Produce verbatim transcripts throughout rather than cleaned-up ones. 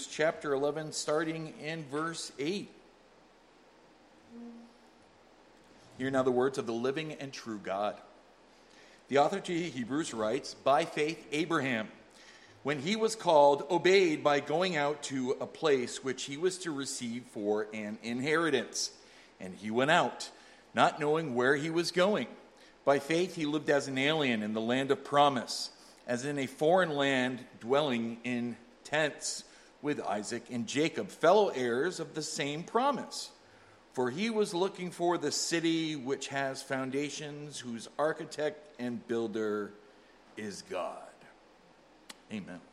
Hebrews chapter eleven, starting in verse eight. Hear now the words of the living and true God. The author to Hebrews writes, "By faith Abraham, when he was called, obeyed by going out to a place which he was to receive for an inheritance. And he went out, not knowing where he was going. By faith he lived as an alien in the land of promise, as in a foreign land, dwelling in tents with Isaac and Jacob, fellow heirs of the same promise. For he was looking for the city which has foundations, whose architect and builder is God." Amen.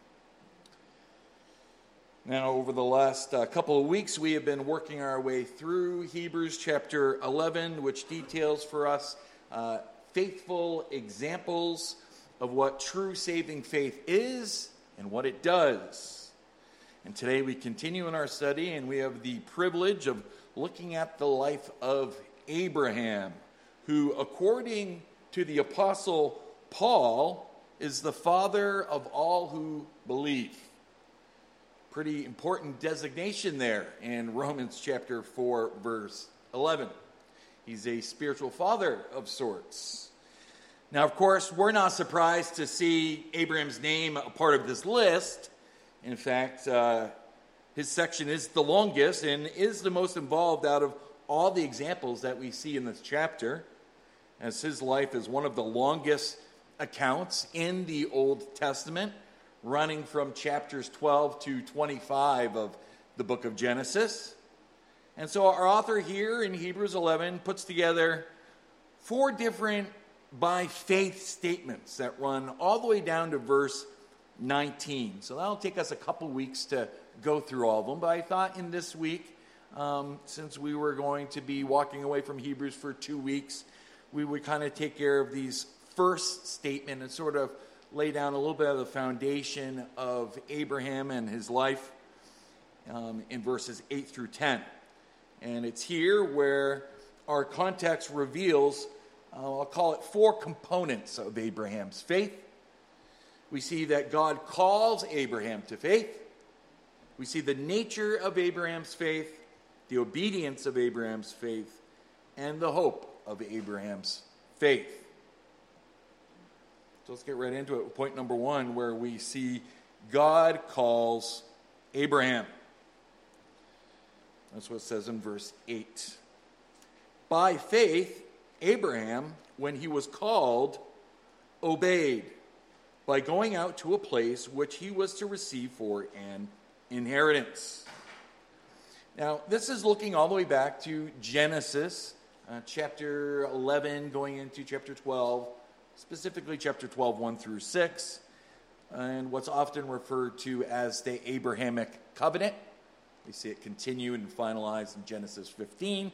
Now, over the last uh, couple of weeks, we have been working our way through Hebrews chapter eleven, which details for us uh, faithful examples of what true saving faith is and what it does. And today we continue in our study, and we have the privilege of looking at the life of Abraham, who, according to the Apostle Paul, is the father of all who believe. Pretty important designation there in Romans chapter four, verse eleven. He's a spiritual father of sorts. Now, of course, we're not surprised to see Abraham's name a part of this list. In fact, uh, his section is the longest and is the most involved out of all the examples that we see in this chapter, as his life is one of the longest accounts in the Old Testament, running from chapters twelve to twenty-five of the book of Genesis. And so our author here in Hebrews eleven puts together four different by faith statements that run all the way down to verse nineteen. So that'll take us a couple weeks to go through all of them. But I thought in this week, um, since we were going to be walking away from Hebrews for two weeks, we would kind of take care of these first statement and sort of lay down a little bit of the foundation of Abraham and his life um, in verses eight through ten. And it's here where our context reveals, uh, I'll call it four components of Abraham's faith. We see that God calls Abraham to faith. We see the nature of Abraham's faith, the obedience of Abraham's faith, and the hope of Abraham's faith. So let's get right into it with point number one, where we see God calls Abraham. That's what it says in verse eight. By faith, Abraham, when he was called, obeyed by going out to a place which he was to receive for an inheritance. Now, this is looking all the way back to Genesis, uh, chapter eleven, going into chapter twelve, specifically chapter twelve, one through six, and what's often referred to as the Abrahamic covenant. We see it continue and finalized in Genesis fifteen.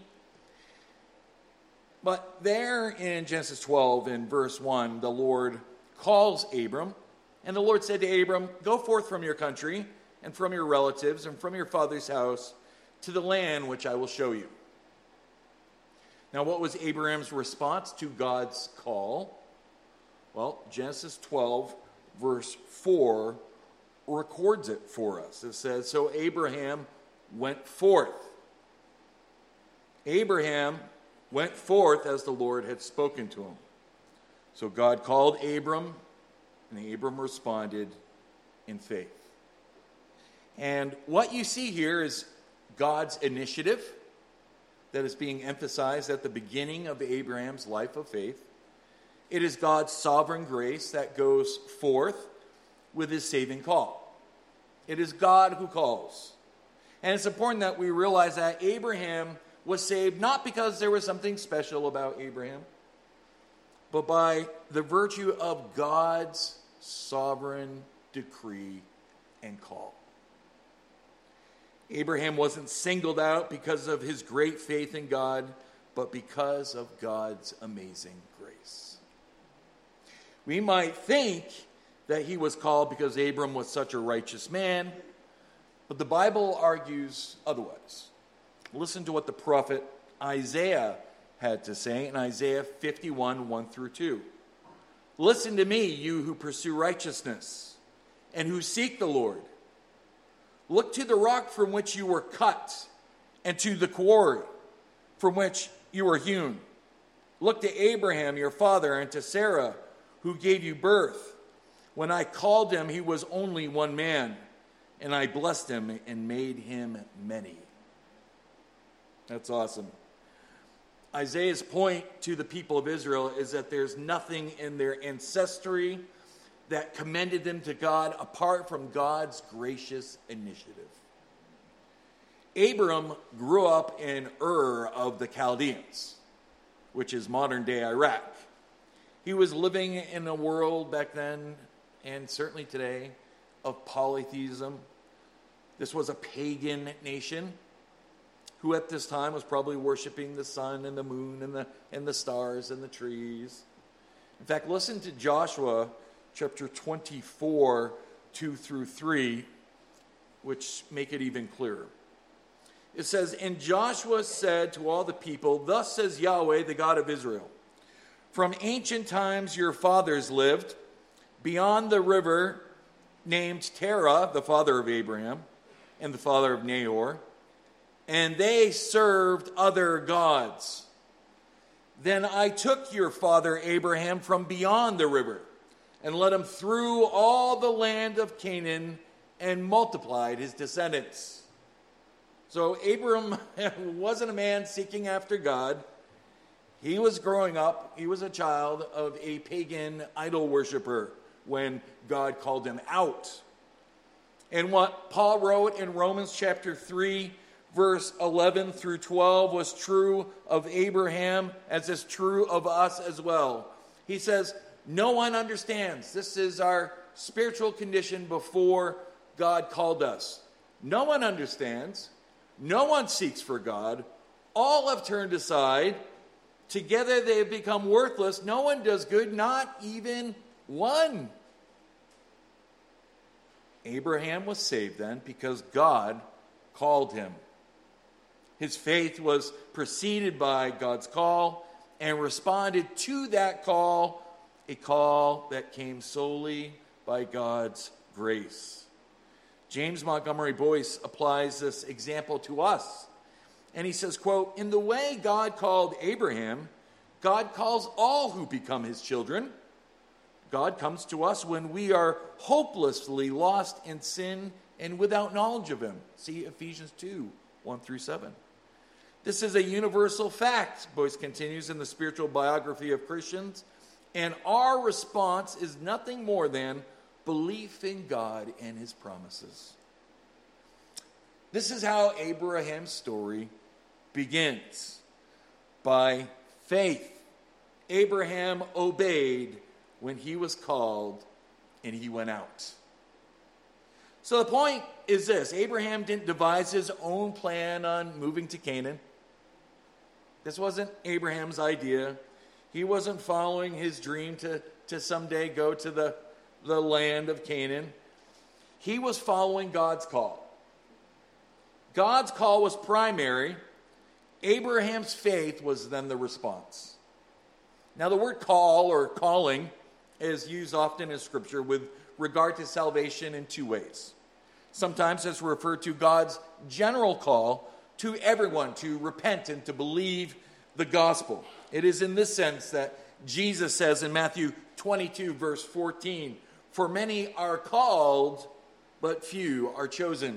But there in Genesis twelve, in verse one, the Lord calls Abram, and the Lord said to Abram, "Go forth from your country and from your relatives and from your father's house to the land which I will show you." Now, what was Abraham's response to God's call? Well, Genesis twelve, verse four, records it for us. It says, "So Abraham went forth." Abraham went forth as the Lord had spoken to him. So God called Abram, and Abram responded in faith. And what you see here is God's initiative that is being emphasized at the beginning of Abraham's life of faith. It is God's sovereign grace that goes forth with his saving call. It is God who calls. And it's important that we realize that Abraham was saved not because there was something special about Abraham, but by the virtue of God's sovereign decree and call. Abraham wasn't singled out because of his great faith in God, but because of God's amazing grace. We might think that he was called because Abram was such a righteous man, but the Bible argues otherwise. Listen to what the prophet Isaiah had to say in Isaiah fifty-one, one through two. "Listen to me, you who pursue righteousness and who seek the Lord. Look to the rock from which you were cut, and to the quarry from which you were hewn. Look to Abraham, your father, and to Sarah, who gave you birth. When I called him, he was only one man, and I blessed him and made him many. That's awesome. Isaiah's point to the people of Israel is that there's nothing in their ancestry that commended them to God apart from God's gracious initiative. Abram grew up in Ur of the Chaldeans, which is modern-day Iraq. He was living in a world back then, and certainly today, of polytheism. This was a pagan nation who at this time was probably worshiping the sun and the moon and the, and the stars and the trees. In fact, listen to Joshua chapter twenty-four, two through three, which make it even clearer. It says, "And Joshua said to all the people, Thus says Yahweh, the God of Israel, from ancient times your fathers lived beyond the river named Terah, the father of Abraham, and the father of Nahor, and they served other gods. Then I took your father Abraham from beyond the river and led him through all the land of Canaan and multiplied his descendants." So Abram wasn't a man seeking after God. He was growing up. He was a child of a pagan idol worshiper when God called him out. And what Paul wrote in Romans chapter three, verse eleven through twelve was true of Abraham as is true of us as well. He says, no one understands. This is our spiritual condition before God called us. No one understands. No one seeks for God. All have turned aside. Together they have become worthless. No one does good, not even one. Abraham was saved then because God called him. His faith was preceded by God's call and responded to that call, a call that came solely by God's grace. James Montgomery Boyce applies this example to us. And he says, quote, "In the way God called Abraham, God calls all who become his children. God comes to us when we are hopelessly lost in sin and without knowledge of him." See Ephesians two, one through seven. This is a universal fact, Boyce continues, in the spiritual biography of Christians. And our response is nothing more than belief in God and his promises. This is how Abraham's story begins. By faith, Abraham obeyed when he was called, and he went out. So the point is this: Abraham didn't devise his own plan on moving to Canaan. This wasn't Abraham's idea. He wasn't following his dream to, to someday go to the, the land of Canaan. He was following God's call. God's call was primary. Abraham's faith was then the response. Now, the word call or calling is used often in Scripture with regard to salvation in two ways. Sometimes it's referred to God's general call to everyone to repent and to believe the gospel. It is in this sense that Jesus says in Matthew twenty-two, verse fourteen, "For many are called, but few are chosen."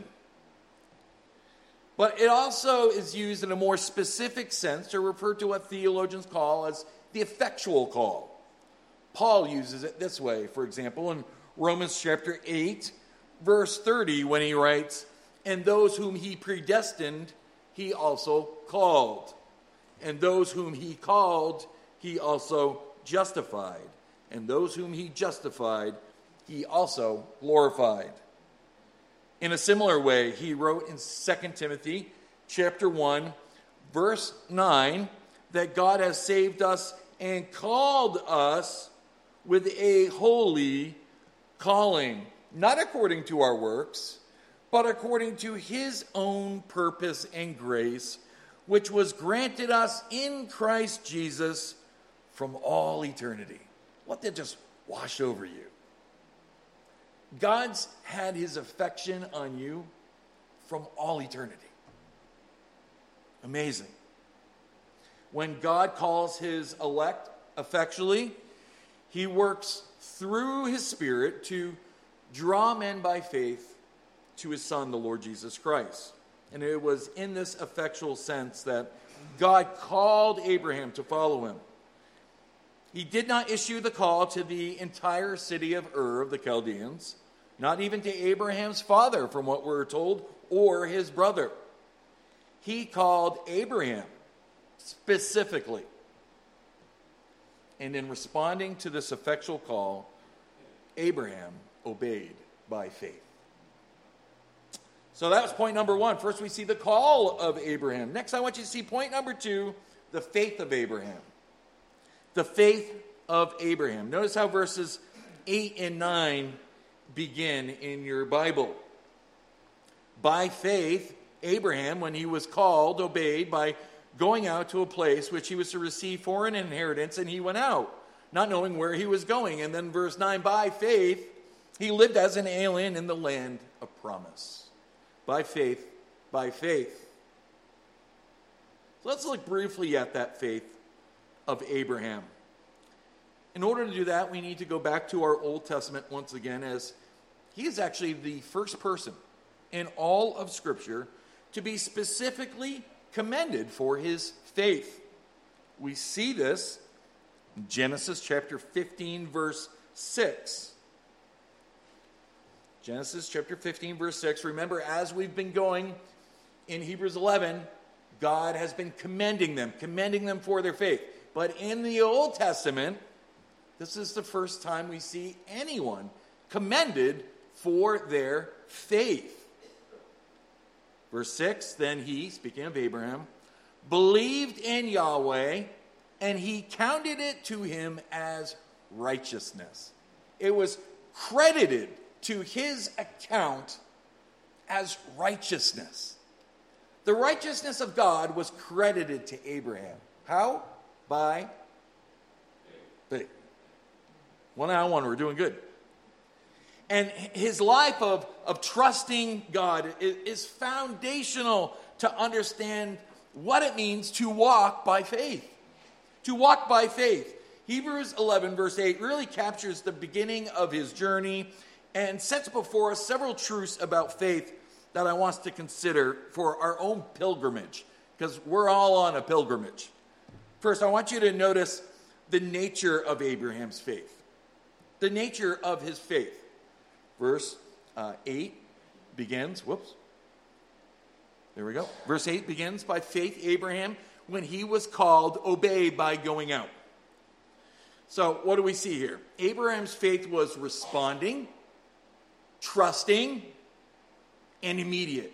But it also is used in a more specific sense to refer to what theologians call as the effectual call. Paul uses it this way, for example, in Romans chapter eight, verse thirty, when he writes, "And those whom he predestined, he also called. And those whom he called, he also justified. And those whom he justified, he also glorified." In a similar way, he wrote in Second Timothy chapter one, verse nine, that God has saved us and called us with a holy calling, not according to our works, but according to his own purpose and grace, which was granted us in Christ Jesus from all eternity. Let that just wash over you. God's had his affection on you from all eternity. Amazing. When God calls his elect effectually, he works through his Spirit to draw men by faith to his Son, the Lord Jesus Christ. And it was in this effectual sense that God called Abraham to follow him. He did not issue the call to the entire city of Ur of the Chaldeans, not even to Abraham's father, from what we're told, or his brother. He called Abraham specifically. And in responding to this effectual call, Abraham obeyed by faith. So that was point number one. First, we see the call of Abraham. Next, I want you to see point number two, the faith of Abraham. The faith of Abraham. Notice how verses eight and nine begin in your Bible. By faith, Abraham, when he was called, obeyed by going out to a place which he was to receive for an inheritance, and he went out, not knowing where he was going. And then verse nine, by faith, he lived as an alien in the land of promise. By faith, by faith. So let's look briefly at that faith of Abraham. In order to do that, we need to go back to our Old Testament once again, as he is actually the first person in all of Scripture to be specifically commended for his faith. We see this in Genesis chapter fifteen, verse six. Genesis chapter fifteen, verse six. Remember, as we've been going in Hebrews eleven, God has been commending them, commending them for their faith. But in the Old Testament, this is the first time we see anyone commended for their faith. Verse six, then he, speaking of Abraham, believed in Yahweh, and he counted it to him as righteousness. It was credited to his account as righteousness. The righteousness of God was credited to Abraham. How? By faith. One on one, we're doing good. And his life of, of trusting God is, is foundational to understand what it means to walk by faith. To walk by faith. Hebrews eleven, verse eight, really captures the beginning of his journey and sets before us several truths about faith that I want us to consider for our own pilgrimage, because we're all on a pilgrimage. First, I want you to notice the nature of Abraham's faith. The nature of his faith. Verse uh, eight begins, whoops, there we go. Verse eight begins, by faith Abraham, when he was called, obeyed by going out. So what do we see here? Abraham's faith was responding, trusting, and immediate.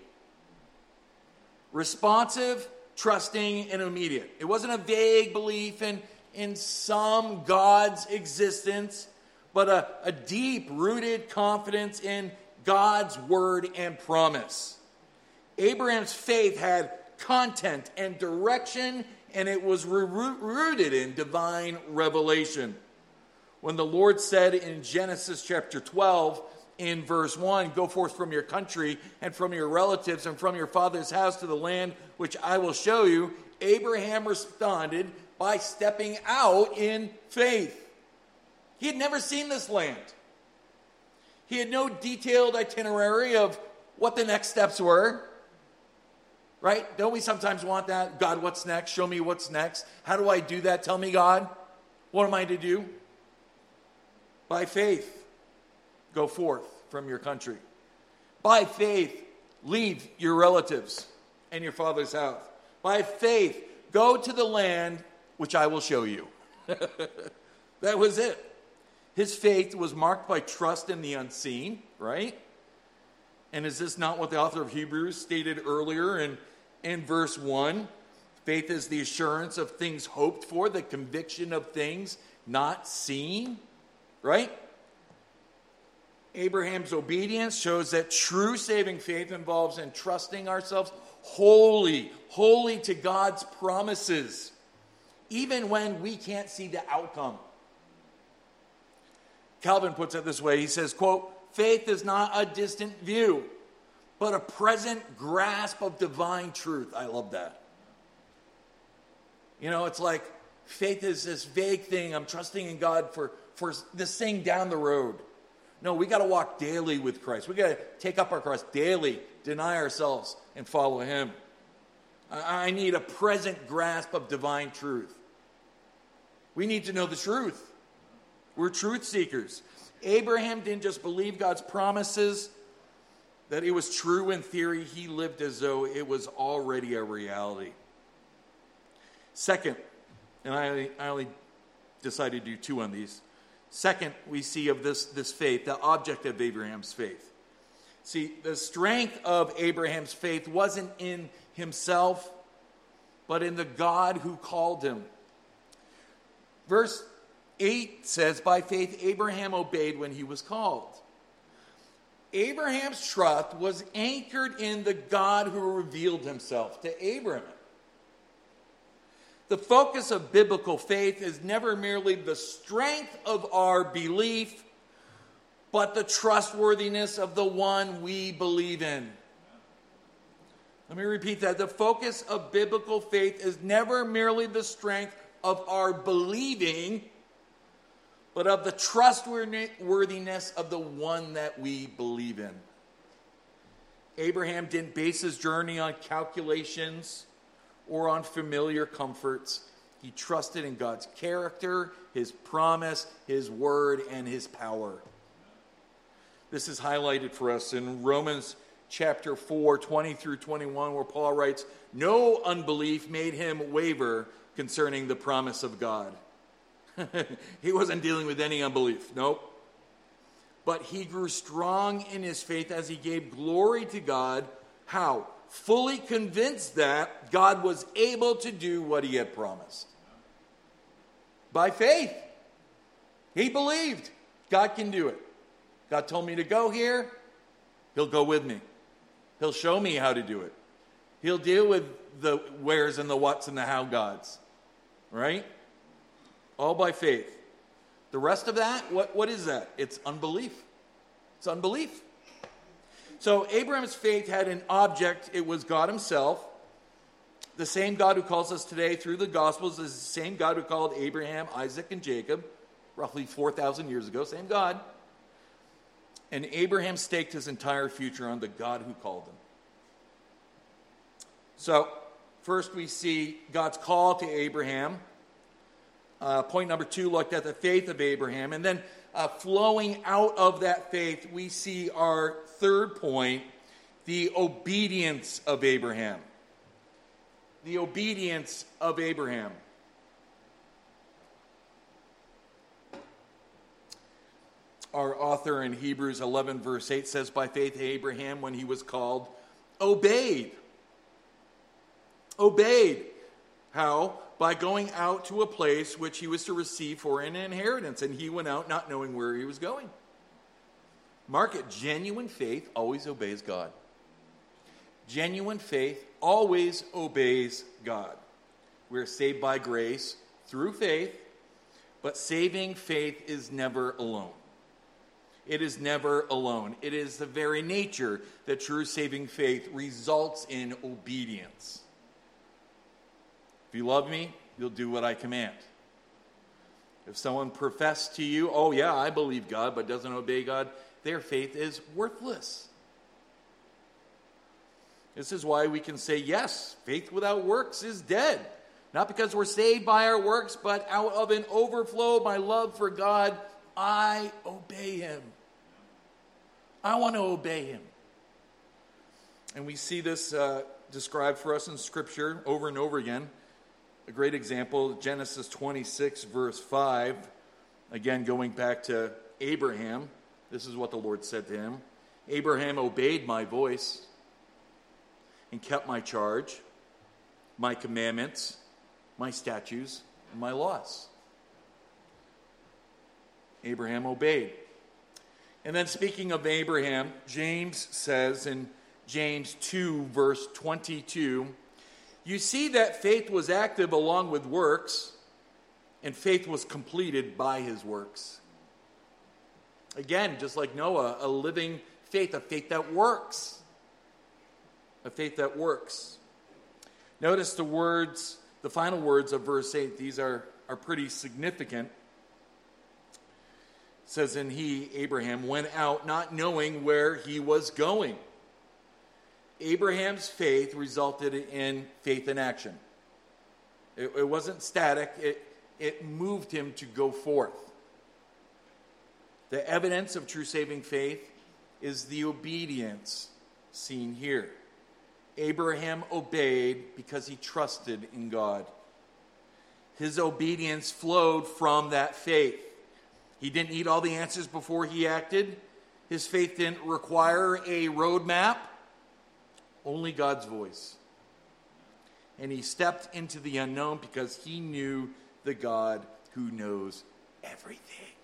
Responsive, trusting, and immediate. It wasn't a vague belief in, in some God's existence, but a, a deep-rooted confidence in God's word and promise. Abraham's faith had content and direction, and it was rooted in divine revelation. When the Lord said in Genesis chapter twelve, in verse one, go forth from your country and from your relatives and from your father's house to the land which I will show you, Abraham responded by stepping out in faith. He had never seen this land. He had no detailed itinerary of what the next steps were. Right? Don't we sometimes want that? God, what's next? Show me what's next. How do I do that? Tell me, God. What am I to do? By faith, go forth from your country. By faith, leave your relatives and your father's house. By faith, go to the land which I will show you. That was it. His faith was marked by trust in the unseen, right? And is this not what the author of Hebrews stated earlier in, in verse one? Faith is the assurance of things hoped for, the conviction of things not seen, right? Abraham's obedience shows that true saving faith involves entrusting ourselves wholly, wholly to God's promises, even when we can't see the outcome. Calvin puts it this way. He says, quote, faith is not a distant view, but a present grasp of divine truth. I love that. You know, it's like faith is this vague thing. I'm trusting in God for, for this thing down the road. No, we got to walk daily with Christ. We got to take up our cross daily, deny ourselves, and follow him. I, I need a present grasp of divine truth. We need to know the truth. We're truth seekers. Abraham didn't just believe God's promises, that it was true in theory. He lived as though it was already a reality. Second, and I, I only decided to do two on these. Second, we see of this, this faith, the object of Abraham's faith. See, the strength of Abraham's faith wasn't in himself, but in the God who called him. Verse eight says, by faith Abraham obeyed when he was called. Abraham's trust was anchored in the God who revealed himself to Abraham. The focus of biblical faith is never merely the strength of our belief, but the trustworthiness of the one we believe in. Let me repeat that. The focus of biblical faith is never merely the strength of our believing, but of the trustworthiness of the one that we believe in. Abraham didn't base his journey on calculations or on familiar comforts. He trusted in God's character, his promise, his word, and his power. This is highlighted for us in Romans chapter four, twenty through twenty-one, where Paul writes, no unbelief made him waver concerning the promise of God. He wasn't dealing with any unbelief. Nope. But he grew strong in his faith as he gave glory to God. How? Fully convinced that God was able to do what he had promised. By faith. He believed God can do it. God told me to go here. He'll go with me. He'll show me how to do it. He'll deal with the wheres and the whats and the how gods. Right? All by faith. The rest of that, what, what is that? It's unbelief. It's unbelief. So Abraham's faith had an object. It was God himself. The same God who calls us today through the Gospels is the same God who called Abraham, Isaac, and Jacob roughly four thousand years ago. Same God. And Abraham staked his entire future on the God who called him. So first we see God's call to Abraham. Uh, point number two looked at the faith of Abraham. And then uh, flowing out of that faith, we see our third point, the obedience of Abraham. The obedience of Abraham. Our author in Hebrews eleven verse eight says, by faith Abraham, when he was called, obeyed. Obeyed. How? By going out to a place which he was to receive for an inheritance. And he went out not knowing where he was going. Mark it, genuine faith always obeys God. Genuine faith always obeys God. We're saved by grace through faith, but saving faith is never alone. It is never alone. It is the very nature that true saving faith results in obedience. If you love me, you'll do what I command. If someone professes to you, oh yeah, I believe God, but doesn't obey God, their faith is worthless. This is why we can say, yes, faith without works is dead. Not because we're saved by our works, but out of an overflow of my love for God, I obey him. I want to obey him. And we see this uh, described for us in Scripture over and over again. A great example, Genesis twenty-six, verse five. Again, going back to Abraham. This is what the Lord said to him. Abraham obeyed my voice and kept my charge, my commandments, my statutes, and my laws. Abraham obeyed. And then speaking of Abraham, James says in James two, verse twenty-two, you see that faith was active along with works, and faith was completed by his works. Again, just like Noah, a living faith, a faith that works. a faith that works. Notice the words, the final words of verse eight. These are, are pretty significant. It says, and he, Abraham, went out not knowing where he was going. Abraham's faith resulted in faith in action. It, it wasn't static. It, it moved him to go forth. The evidence of true saving faith is the obedience seen here. Abraham obeyed because he trusted in God. His obedience flowed from that faith. He didn't need all the answers before he acted. His faith didn't require a roadmap, only God's voice. And he stepped into the unknown because he knew the God who knows everything.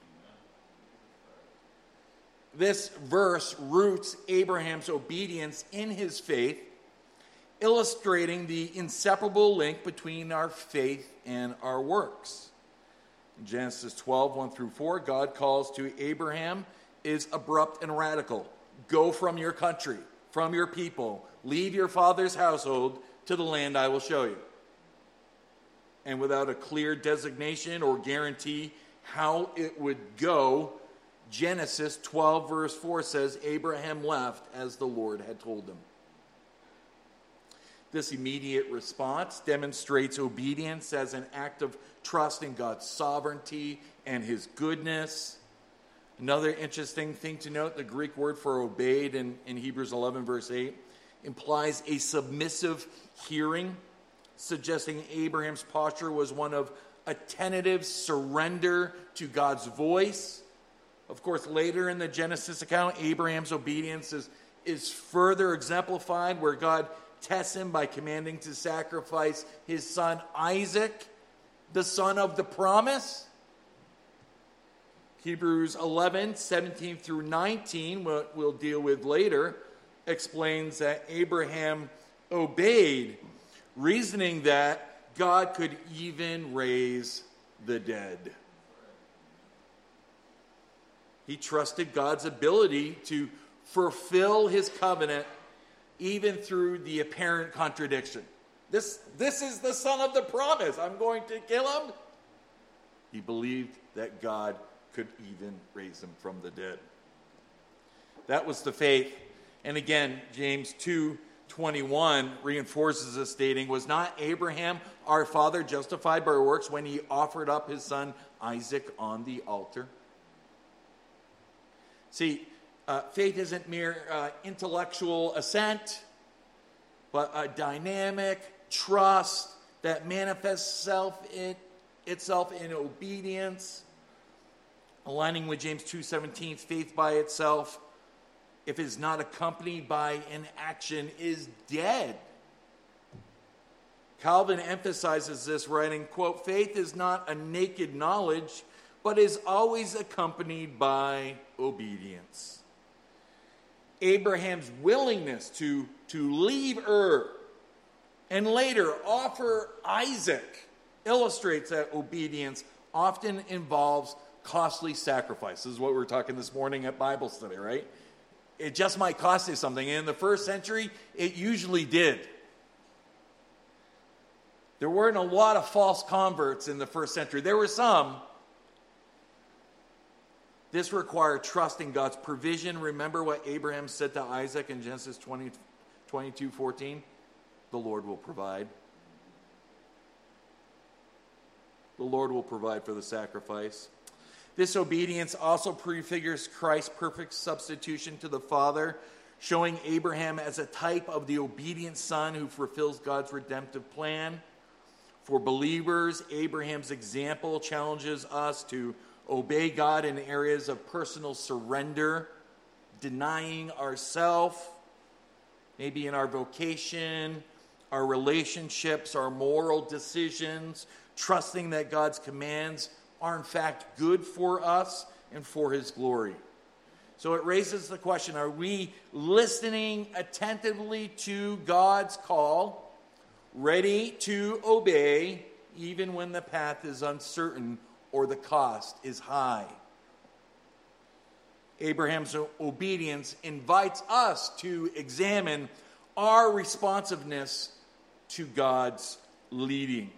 This verse roots Abraham's obedience in his faith, illustrating the inseparable link between our faith and our works. In Genesis twelve, one through four, God calls to Abraham is abrupt and radical. Go from your country, from your people, leave your father's household to the land I will show you. And without a clear designation or guarantee how it would go, Genesis twelve verse four says, Abraham left as the Lord had told him. This immediate response demonstrates obedience as an act of trust in God's sovereignty and his goodness. Another interesting thing to note, the Greek word for obeyed in, in Hebrews eleven verse eight implies a submissive hearing, suggesting Abraham's posture was one of attentive surrender to God's voice. Of course, later in the Genesis account, Abraham's obedience is, is further exemplified where God tests him by commanding to sacrifice his son Isaac, the son of the promise. Hebrews eleven, seventeen through nineteen, what we'll deal with later, explains that Abraham obeyed, reasoning that God could even raise the dead. He trusted God's ability to fulfill his covenant even through the apparent contradiction. This, this is the son of the promise. I'm going to kill him. He believed that God could even raise him from the dead. That was the faith. And again, James two twenty-one reinforces this, stating, was not Abraham our father justified by works when he offered up his son Isaac on the altar? See, uh, faith isn't mere uh, intellectual assent, but a dynamic trust that manifests self in, itself in obedience. Aligning with James two seventeen, faith by itself, if it is not accompanied by an action, is dead. Calvin emphasizes this, writing, quote, faith is not a naked knowledge, but is always accompanied by obedience. Abraham's willingness to, to leave Ur and later offer Isaac illustrates that obedience often involves costly sacrifice. This is what we were talking this morning at Bible study, right? It just might cost you something. And in the first century, it usually did. There weren't a lot of false converts in the first century. There were some. This required trust in God's provision. Remember what Abraham said to Isaac in Genesis twenty, twenty-two fourteen? The Lord will provide. The Lord will provide for the sacrifice. This obedience also prefigures Christ's perfect substitution to the Father, showing Abraham as a type of the obedient son who fulfills God's redemptive plan. For believers, Abraham's example challenges us to obey God in areas of personal surrender, denying ourselves, maybe in our vocation, our relationships, our moral decisions, trusting that God's commands are in fact good for us and for his glory. So it raises the question, are we listening attentively to God's call, ready to obey even when the path is uncertain or the cost is high? Abraham's obedience invites us to examine our responsiveness to God's leading.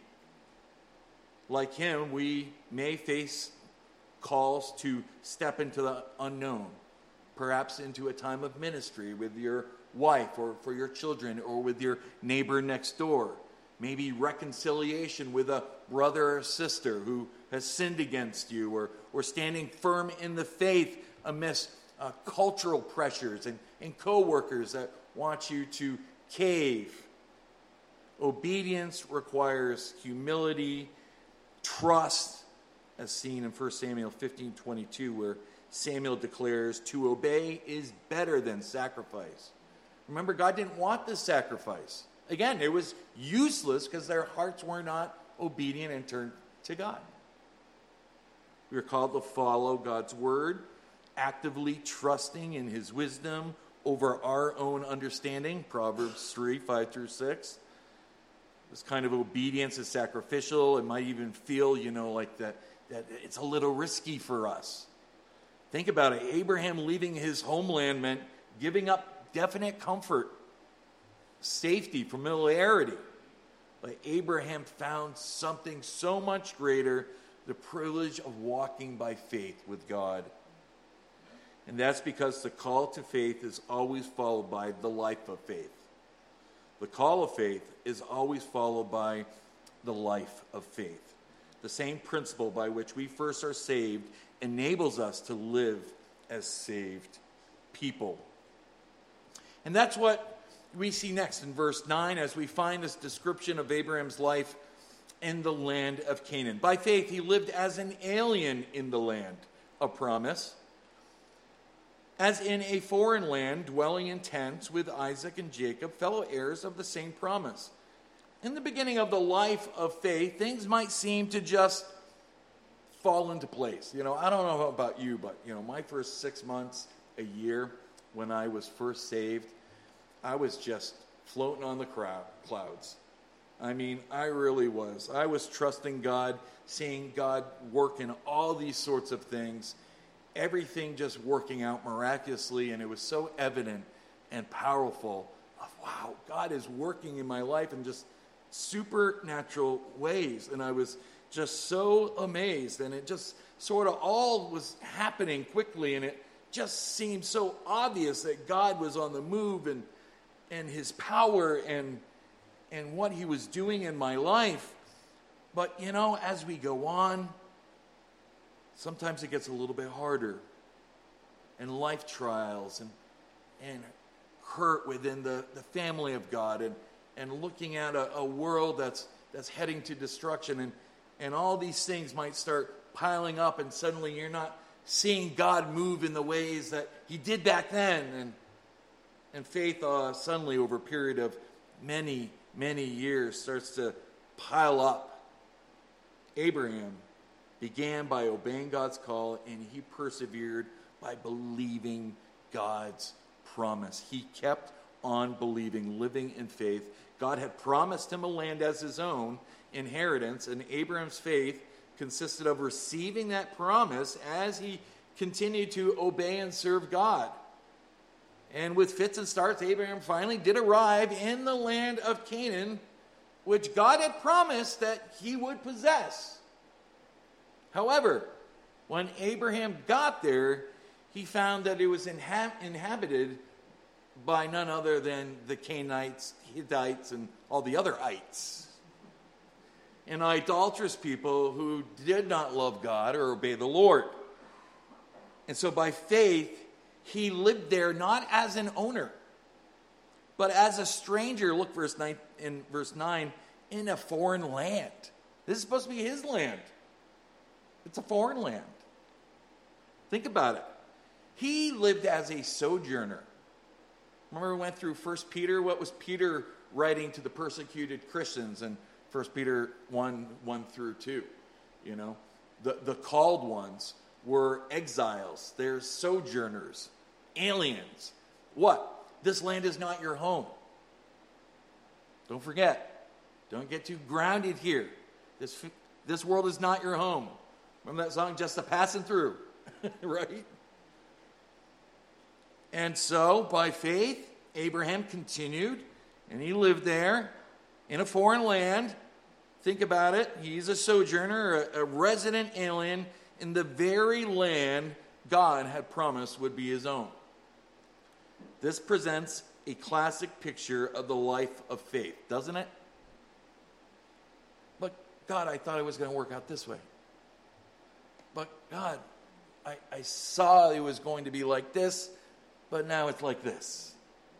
Like him, we may face calls to step into the unknown, perhaps into a time of ministry with your wife or for your children or with your neighbor next door. Maybe reconciliation with a brother or sister who has sinned against you, or, or standing firm in the faith amidst uh, cultural pressures and, and co-workers that want you to cave. Obedience requires humility, trust, as seen in First Samuel fifteen twenty-two, where Samuel declares, to obey is better than sacrifice. Remember, God didn't want this sacrifice. Again, it was useless because their hearts were not obedient and turned to God. We are called to follow God's word, actively trusting in his wisdom over our own understanding. Proverbs three, five through six. This kind of obedience is sacrificial. It might even feel, you know, like that, that it's a little risky for us. Think about it. Abraham leaving his homeland meant giving up definite comfort, safety, familiarity. But Abraham found something so much greater, the privilege of walking by faith with God. And that's because the call to faith is always followed by the life of faith. The call of faith is always followed by the life of faith. The same principle by which we first are saved enables us to live as saved people. And that's what we see next in verse nine as we find this description of Abraham's life in the land of Canaan. By faith, he lived as an alien in the land of promise, as in a foreign land, dwelling in tents with Isaac and Jacob, fellow heirs of the same promise. In the beginning of the life of faith, things might seem to just fall into place. You know, I don't know about you, but, you know, my first six months, a year, when I was first saved, I was just floating on the crowd, clouds. I mean, I really was. I was trusting God, seeing God work in all these sorts of things, everything just working out miraculously, and it was so evident and powerful of, wow, God is working in my life in just supernatural ways. And I was just so amazed, and it just sort of all was happening quickly, and it just seemed so obvious that God was on the move, and and his power and and what he was doing in my life. But, you know, as we go on, sometimes it gets a little bit harder. And life trials and and hurt within the, the family of God, and, and looking at a, a world that's that's heading to destruction, and, and all these things might start piling up, and suddenly you're not seeing God move in the ways that he did back then. And And faith uh, suddenly, over a period of many, many years, starts to pile up. Abraham began by obeying God's call, and he persevered by believing God's promise. He kept on believing, living in faith. God had promised him a land as his own inheritance, and Abraham's faith consisted of receiving that promise as he continued to obey and serve God. And with fits and starts, Abraham finally did arrive in the land of Canaan, which God had promised that he would possess. However, when Abraham got there, he found that it was inha- inhabited by none other than the Canaanites, Hittites, and all the other ites. And idolatrous people who did not love God or obey the Lord. And so by faith, he lived there not as an owner, but as a stranger. Look verse nine, in verse nine, in a foreign land. This is supposed to be his land. It's a foreign land. Think about it. He lived as a sojourner. Remember we went through First Peter? What was Peter writing to the persecuted Christians in First Peter one, one through two? You know, the, the called ones were exiles. They're sojourners, aliens. What? This land is not your home. Don't forget. Don't get too grounded here. This, this world is not your home. Remember that song, Just a Passing Through? Right? And so, by faith, Abraham continued and he lived there in a foreign land. Think about it. He's a sojourner, a, a resident alien in the very land God had promised would be his own. This presents a classic picture of the life of faith, doesn't it? But God, I thought it was going to work out this way. But God, I, I saw it was going to be like this, but now it's like this.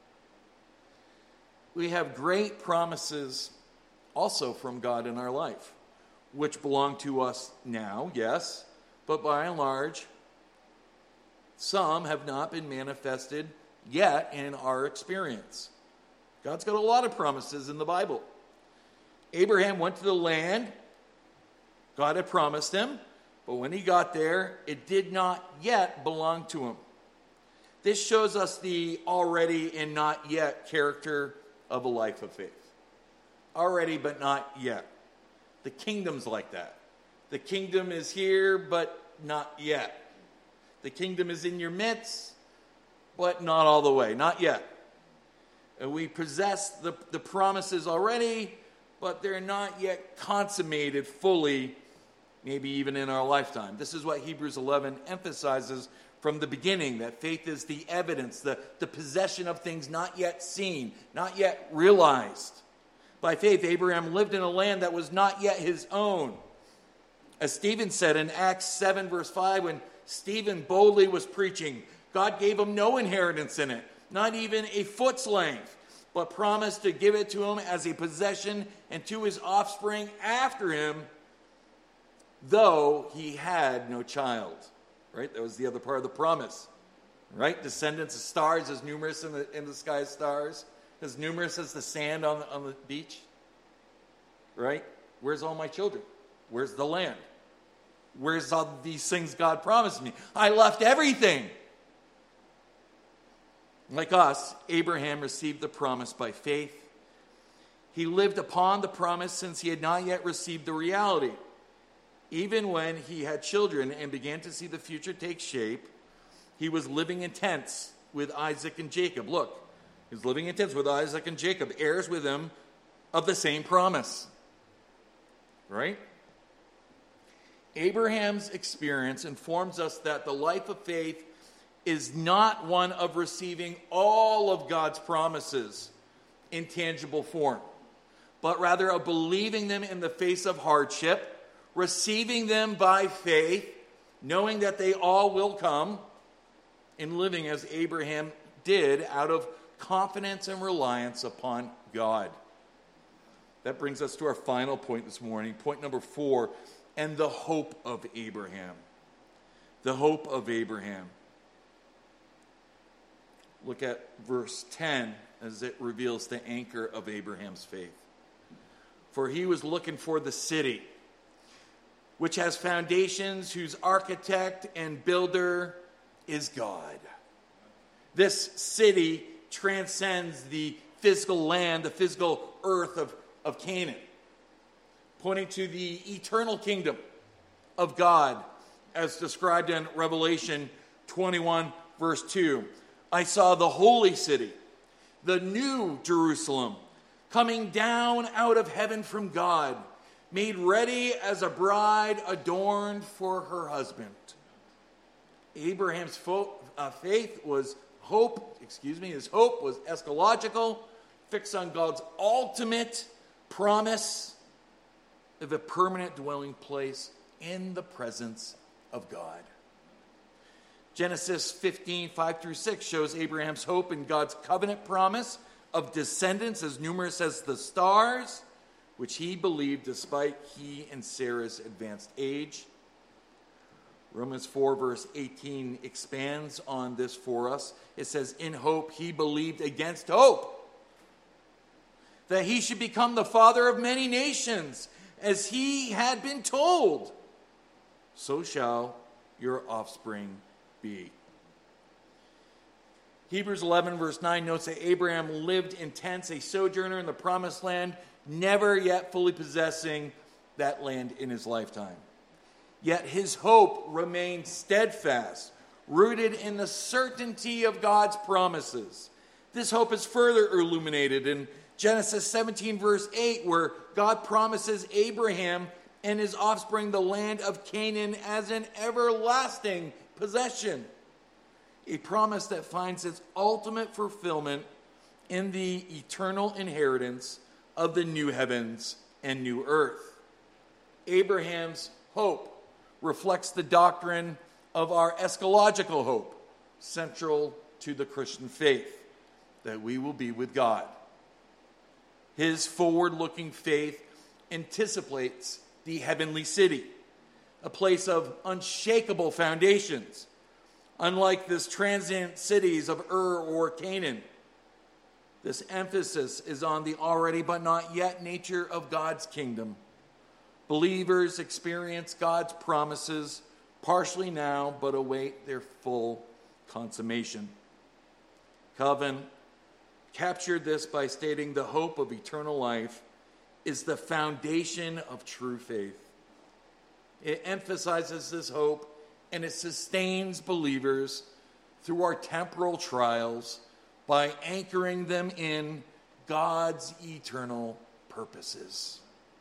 We have great promises also from God in our life, which belong to us now, yes, but by and large, some have not been manifested yet in our experience. God's got a lot of promises in the Bible. Abraham went to the land God had promised him, but when he got there, it did not yet belong to him. This shows us the already and not yet character of a life of faith. Already, but not yet. The kingdom's like that. The kingdom is here, but not yet. The kingdom is in your midst, but not all the way, not yet. And we possess the, the promises already, but they're not yet consummated fully, maybe even in our lifetime. This is what Hebrews eleven emphasizes from the beginning, that faith is the evidence, the, the possession of things not yet seen, not yet realized. By faith, Abraham lived in a land that was not yet his own. As Stephen said in Acts seven, verse five, when Stephen boldly was preaching, God gave him no inheritance in it, not even a foot's length, but promised to give it to him as a possession and to his offspring after him, though he had no child. Right? That was the other part of the promise. Right? Descendants of stars, as numerous in the, in the sky as stars, as numerous as the sand on the, on the beach. Right? Where's all my children? Where's the land? Where's all these things God promised me? I left everything. Like us, Abraham received the promise by faith. He lived upon the promise since he had not yet received the reality. Even when he had children and began to see the future take shape, he was living in tents with Isaac and Jacob. Look, he was living in tents with Isaac and Jacob, heirs with him of the same promise. Right? Abraham's experience informs us that the life of faith is not one of receiving all of God's promises in tangible form, but rather of believing them in the face of hardship, receiving them by faith, knowing that they all will come, and living as Abraham did out of confidence and reliance upon God. That brings us to our final point this morning, point number four, and the hope of Abraham. The hope of Abraham. Look at verse ten as it reveals the anchor of Abraham's faith. For he was looking for the city, which has foundations, whose architect and builder is God. This city transcends the physical land, the physical earth of, of Canaan, pointing to the eternal kingdom of God as described in Revelation twenty-one, verse two. I saw the holy city, the new Jerusalem, coming down out of heaven from God, made ready as a bride adorned for her husband. Abraham's fo- uh, faith was hope, excuse me, his hope was eschatological, fixed on God's ultimate promise of a permanent dwelling place in the presence of God. Genesis fifteen, five through six shows Abraham's hope in God's covenant promise of descendants as numerous as the stars, which he believed despite he and Sarah's advanced age. Romans four, verse eighteen expands on this for us. It says, in hope he believed against hope, that he should become the father of many nations, as he had been told, so shall your offspring be. Hebrews eleven, verse nine notes that Abraham lived in tents, a sojourner in the promised land, never yet fully possessing that land in his lifetime. Yet his hope remained steadfast, rooted in the certainty of God's promises. This hope is further illuminated in Genesis seventeen, verse eight, where God promises Abraham and his offspring the land of Canaan as an everlasting possession. A promise that finds its ultimate fulfillment in the eternal inheritance of the new heavens and new earth. Abraham's hope reflects the doctrine of our eschatological hope, central to the Christian faith, that we will be with God. His forward-looking faith anticipates the heavenly city, a place of unshakable foundations, unlike this transient cities of Ur or Canaan. This emphasis is on the already but not yet nature of God's kingdom. Believers experience God's promises partially now, but await their full consummation. Calvin captured this by stating the hope of eternal life is the foundation of true faith. It emphasizes this hope and it sustains believers through our temporal trials by anchoring them in God's eternal purposes.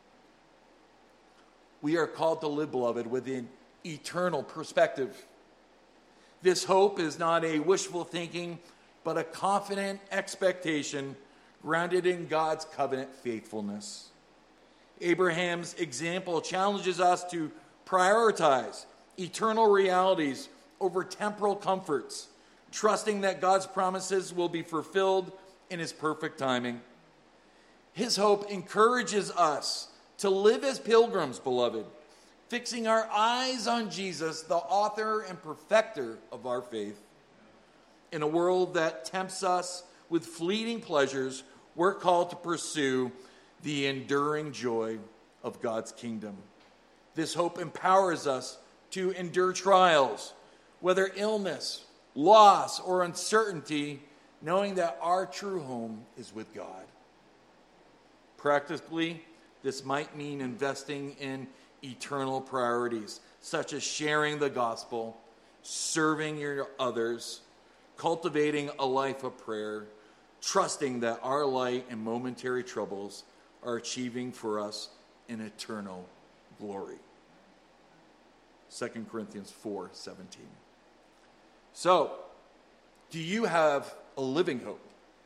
We are called to live, beloved, with an eternal perspective. This hope is not a wishful thinking, but a confident expectation grounded in God's covenant faithfulness. Abraham's example challenges us to prioritize eternal realities over temporal comforts, trusting that God's promises will be fulfilled in his perfect timing. His hope encourages us to live as pilgrims, beloved, fixing our eyes on Jesus, the author and perfecter of our faith. In a world that tempts us with fleeting pleasures, we're called to pursue the enduring joy of God's kingdom. This hope empowers us to endure trials, whether illness, loss, or uncertainty, knowing that our true home is with God. Practically, this might mean investing in eternal priorities, such as sharing the gospel, serving your others, cultivating a life of prayer, trusting that our light and momentary troubles are achieving for us an eternal glory. Second Corinthians four seventeen. So, do you have a living hope?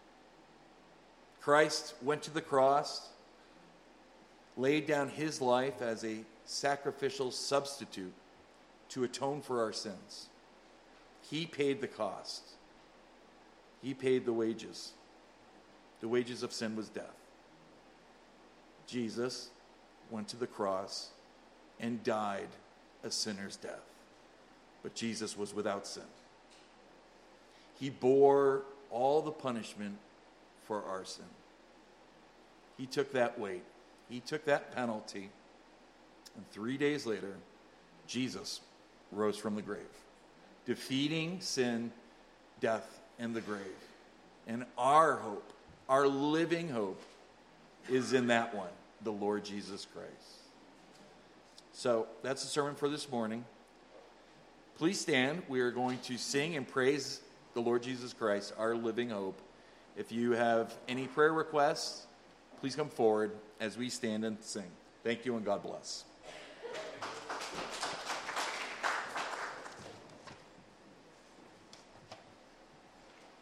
Christ went to the cross, laid down his life as a sacrificial substitute to atone for our sins. He paid the cost. He paid the wages. The wages of sin was death. Jesus went to the cross and died a sinner's death. But Jesus was without sin. He bore all the punishment for our sin. He took that weight. He took that penalty. And three days later, Jesus rose from the grave, defeating sin, death, and the grave. And our hope, our living hope, is in that one, the Lord Jesus Christ. So that's the sermon for this morning. Please stand. We are going to sing and praise the Lord Jesus Christ, our living hope. If you have any prayer requests, please come forward as we stand and sing. Thank you and God bless.